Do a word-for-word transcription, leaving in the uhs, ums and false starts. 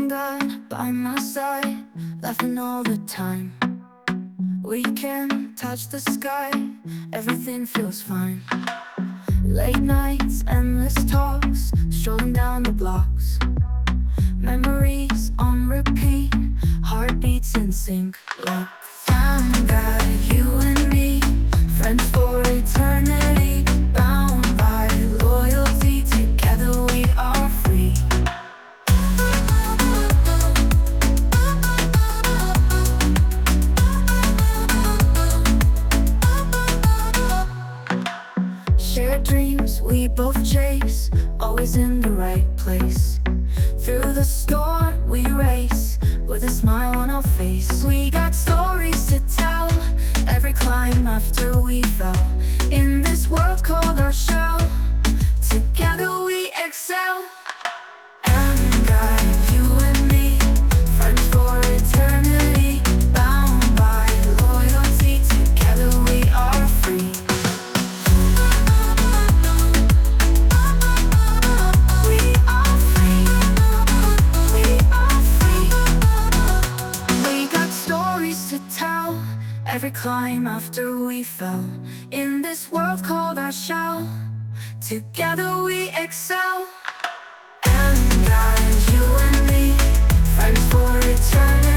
God by my side, laughing all the time. We can touch the sky, everything feels fine. Late nights, endless talks, strolling down the blocks. Memories on repeat, heartbeats in sync. Like found God, you and me, friends for eternity, bound by loyalty, together we are free. Shared dreams we both chase, always in the right place. Through the storm we race, with a smile on our face. We got stories to tell, every climb after we fell. In this world called our shell, together we excel. And God, you and me, friends for eternity, bound by loyalty, together we are free. Every climb after we fell, in this world called our shell, together we excel. And God, you and me, friends for eternity.